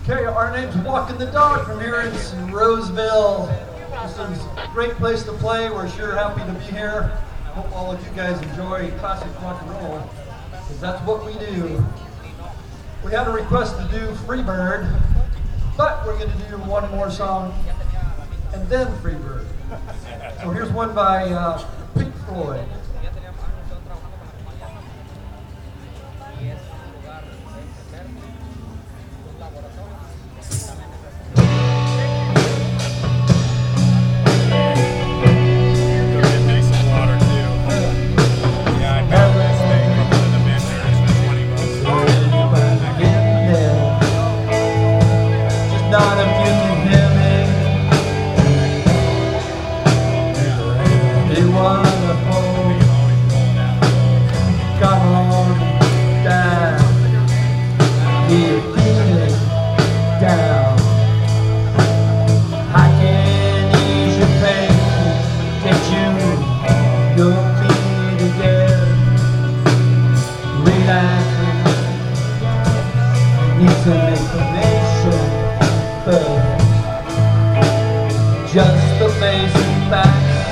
Okay, our name's Walking the Dog from here in Roseville. This is a great place to play. We're sure happy to be here. Hope all of you guys enjoy classic rock and roll, because that's what we do. We had a request to do Freebird, but we're going to do one more song and then Freebird. So here's one by Pink Floyd. Just the basic facts,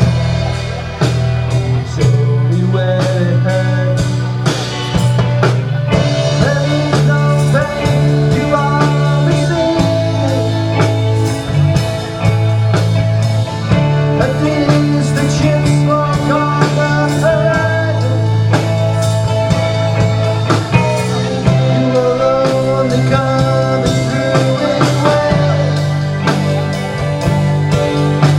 show me where it hurts. There is no pain you are receiving. At least the chips smoke on the horizon. You were only coming through anyway.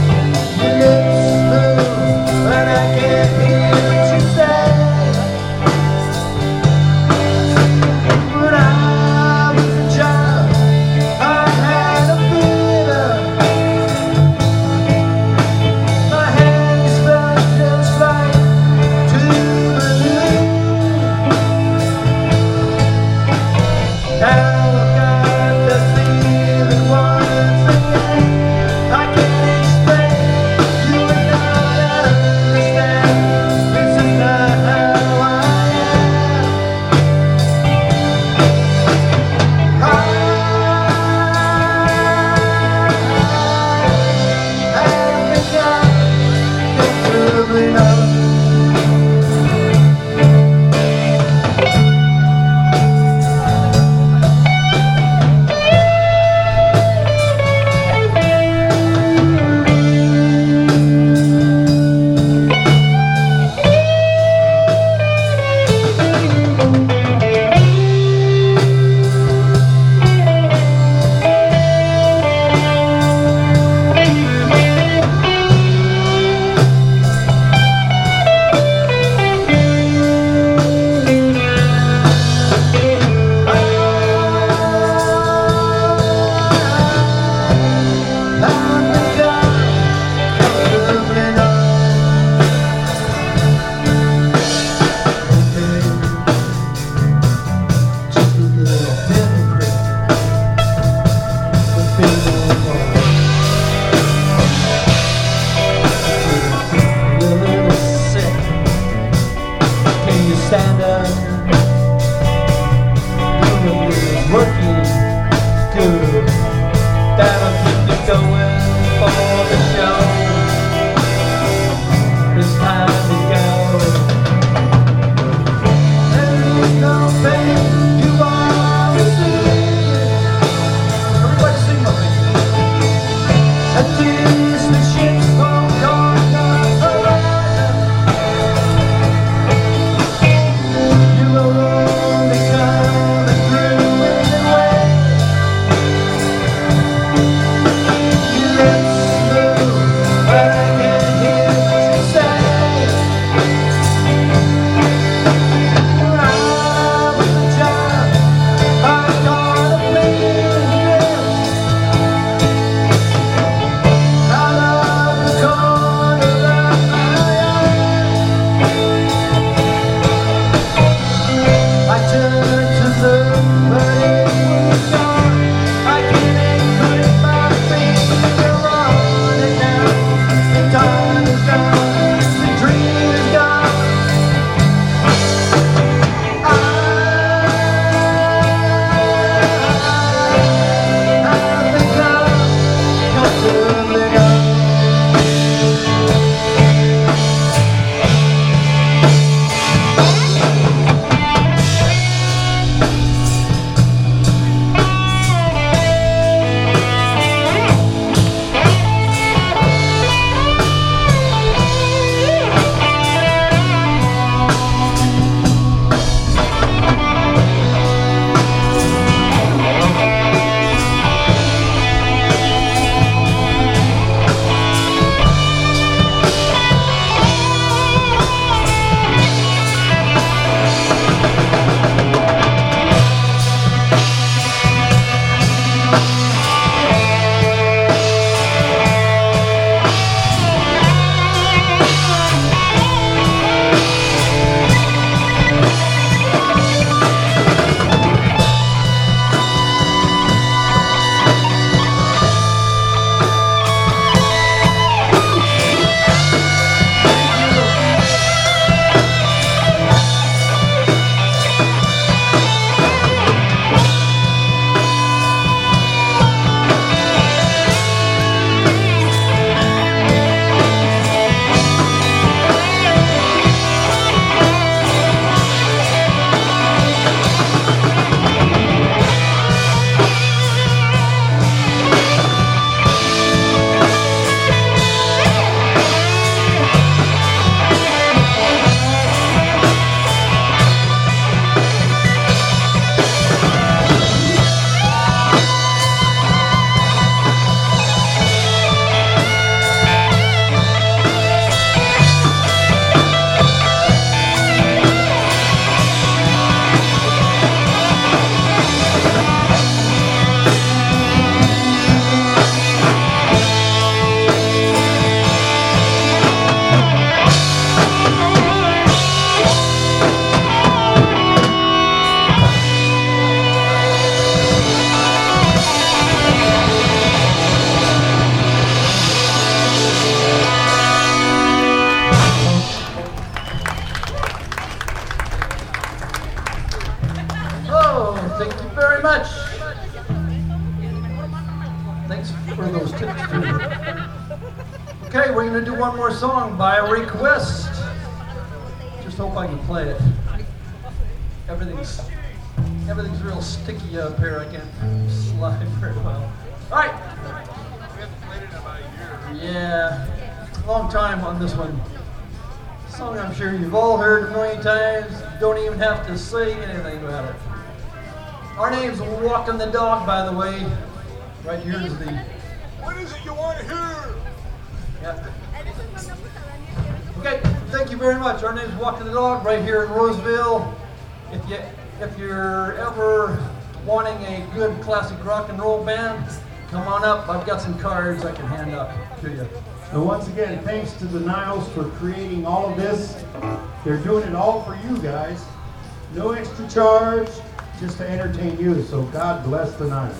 Thanks for those tips too. Okay, we're gonna do one more song by request. Just hope I can play it. Everything's real sticky up here. I can't slide very well. All right. We haven't played it in about a year. Yeah, long time on this one. Song I'm sure you've all heard a million times. You don't even have to say anything about it. Our name's Walking the Dog, by the way. Right here is the. What is it you want to hear? Yeah. Okay, thank you very much. Our name's Walking the Dog, right here in Roseville. If you're ever wanting a good classic rock and roll band, come on up. I've got some cards I can hand up to you. And once again, thanks to the Niles for creating all of this. They're doing it all for you guys. No extra charge, just to entertain you. So God bless the Niles.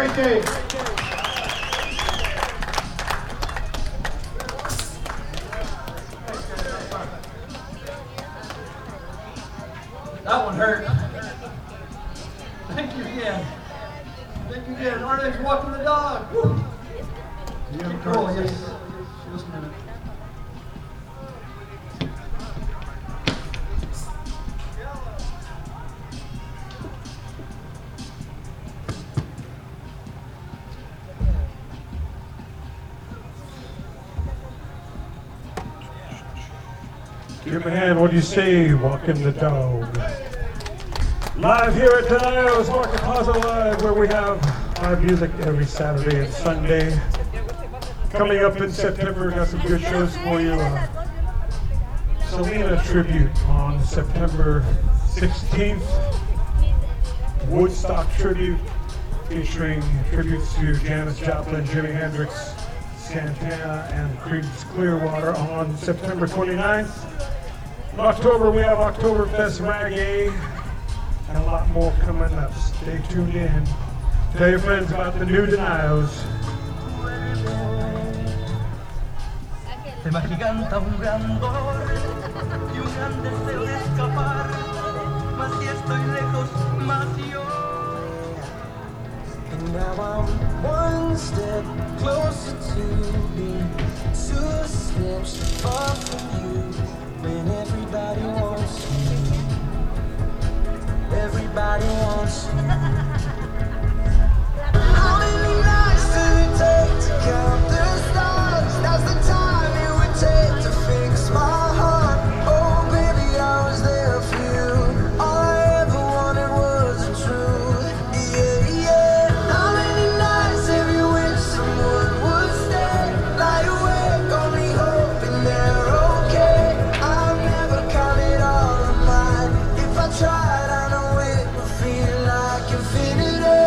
great day. That one hurt. Thank you again. Thank you again. Our name's Walking the Dog. Woo. Do you have a Cool, card? yes. Just a minute. Give him a hand. What do you say? Walking the Dog. Live here at Denials Market Plaza Live, where we have live music every Saturday and Sunday. Coming up in September, got some good shows for you. Selena tribute on September 16th. Woodstock tribute featuring tributes to Janis Joplin, Jimi Hendrix, Santana, and Creedence Clearwater on September 29th. In October, we have Oktoberfest Reggae and a lot more coming up. Stay tuned in. Tell your friends about the new Denials. Se me agiganta un gran dolor y un gran deseo de escapar, mas si estoy lejos, más yo. And now I'm one step closer to being 2 steps far from you. When everybody wants you, everybody wants you. How many nights do it take to count the stars? That's the time it would take to fix my heart. Oh baby, I was there for you. All I ever wanted was the truth. Yeah, yeah. How many nights have you wished someone would stay? Lie awake, only hoping they're okay. I've never counted all of mine. If I tried, I know it would feel like infinity.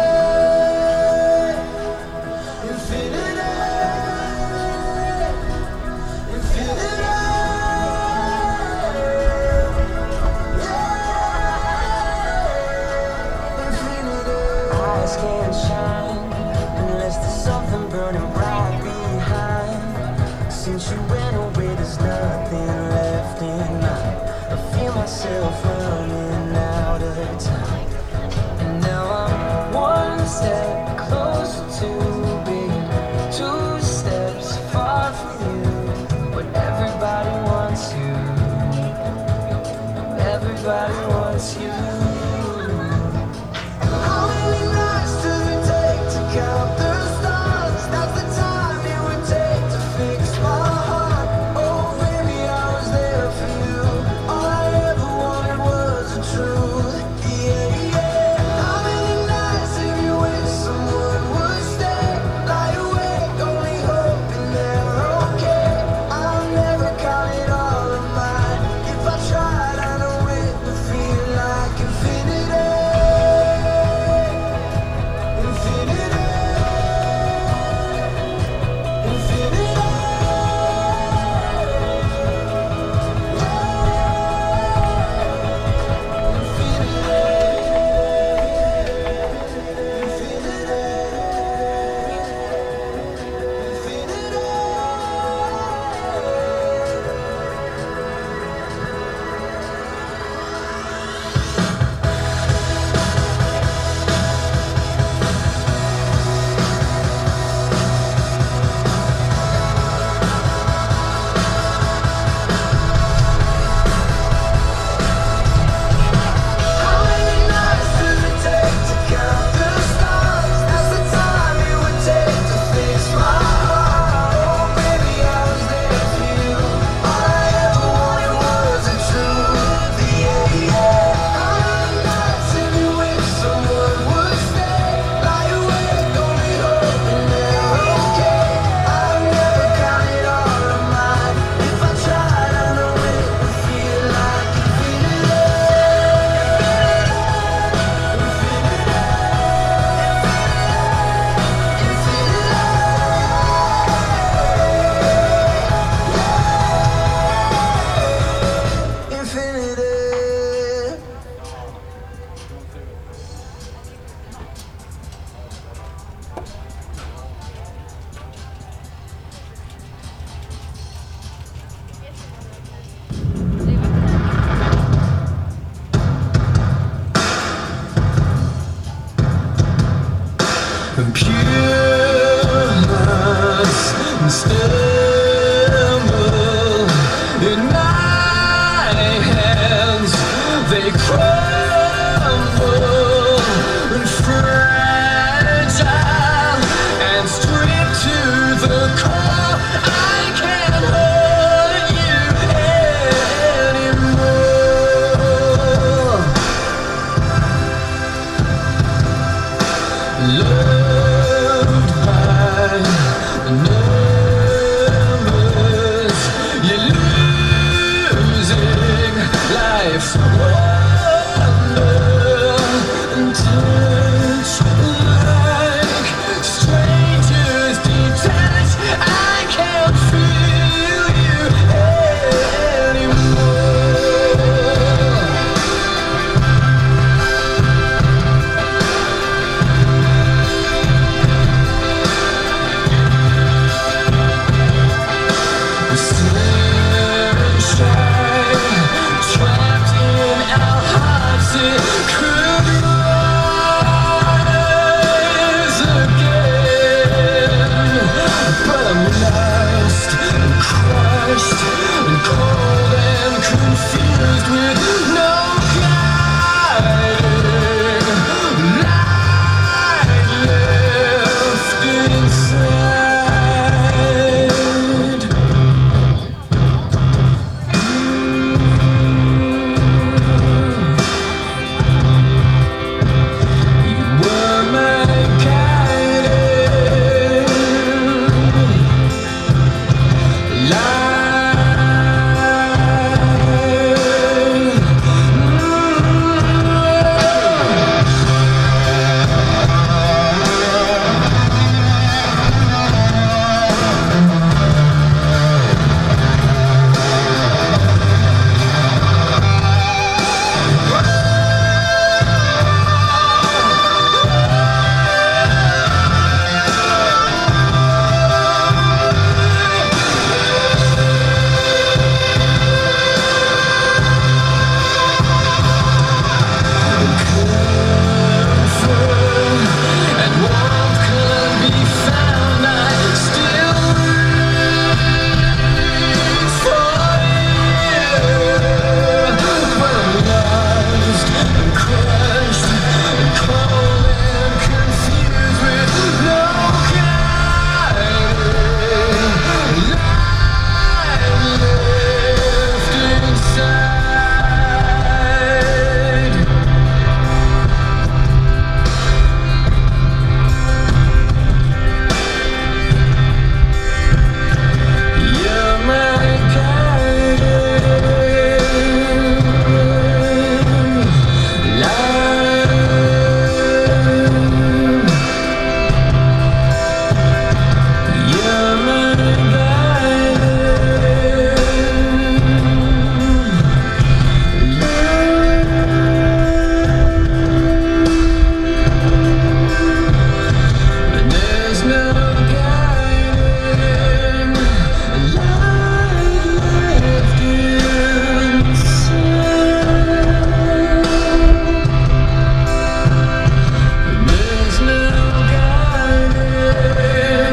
Infinity. Infinity. Yeah. Infinity. Eyes can't shine unless there's something burning bright behind. Since you went away, there's nothing left in mine. I feel myself running out of time. And now I'm one step closer to being 2 steps far from you. But everybody wants you. Everybody wants you. How many nights does it take to count the stars? That's the time it would take to fix my heart. and pureness and stumble in my hands. They crumble and fragile and stripped to the core. I can't hold you anymore. Loved by numbers, you're losing life's wonder and touch like strangers detached. I can't feel you anymore. Sunshine trapped in our hearts, it could rise again. But I'm lost and crushed and cold and confused with no guiding light left inside. You were my guiding and warmth could be found. I still reach for you, but I'm lost and crushed and cold and confused with no guiding light left inside. You're my guiding light. You're my guiding. But there's no guiding light left inside. There's no guiding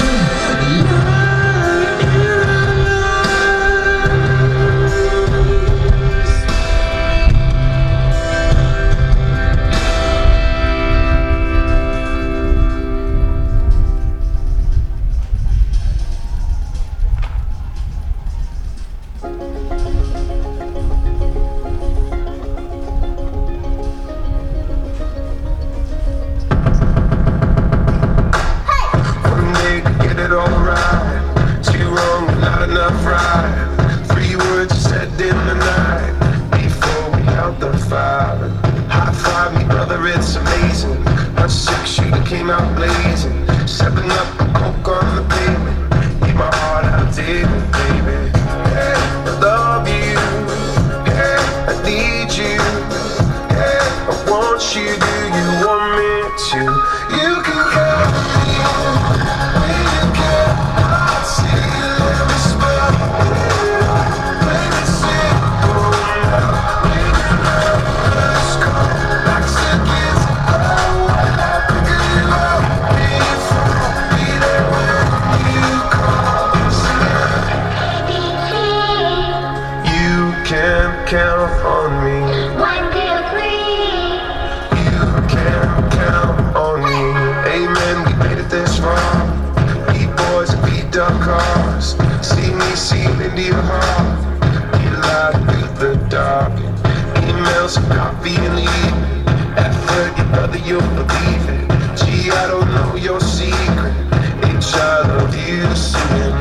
one day to get it all right. Two wrong, not enough right. Three words you said in the night before we held the fire. High five me, brother, it's amazing. Our 6-shooter came out blazing. 7 up, coke on the pavement. Leave my heart out, David, baby. Hey, I love you. Hey, I need you. Hey, I want you. Do you want me to? You can come when you can. I'll see you in the spot. When it's simple now, when you're nervous, come back against. Oh, I figure you out. I love you, singing